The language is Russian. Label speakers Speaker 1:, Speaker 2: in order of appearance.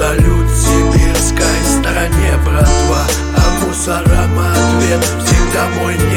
Speaker 1: салют сибирской стороне, братва. А мусорам ответ всегда мой